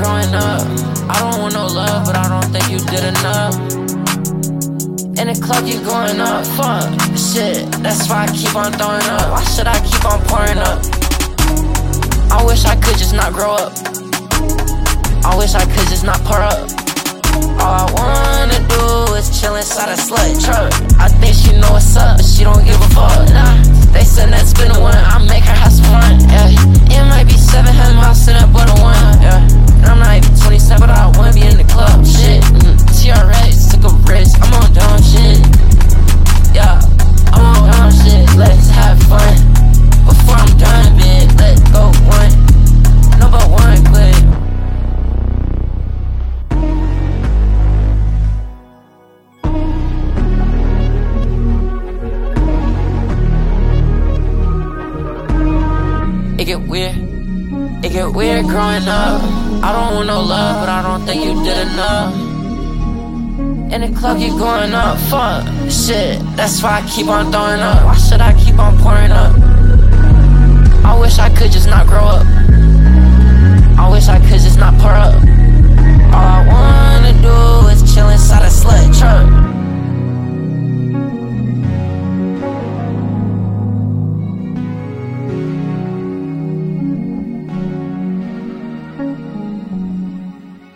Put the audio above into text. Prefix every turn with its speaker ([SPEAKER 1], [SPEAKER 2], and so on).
[SPEAKER 1] growing up. I don't want no love, but I don't think you did enough. In the club, you going up, fuck, shit, that's why I keep on throwing up. Why should I keep on pouring up? I wish I could just not grow up. I wish I could just not pour up. All I wanna do is chill inside a slut truck. I think she know what's up, but she don't give a fuck, nah. They said that's been the one, I make her have some fun, yeah. It might be 700 miles in that but a one, yeah. And I'm not even 27, but I wanna be in the club, shit. TRX, took a risk, I'm on dumb shit. Yeah, I'm on dumb shit, let's have fun. Before I'm done, bitch, let's go one. No but one, quit. It get weird growing up. I don't want no love, but I don't think you did enough. In the club, you going up, fuck, shit, that's why I keep on throwing up. Why should I keep on pouring up? I wish I could just not grow up. I wish I could just not pour up. All I wanna do is chill inside a slut truck.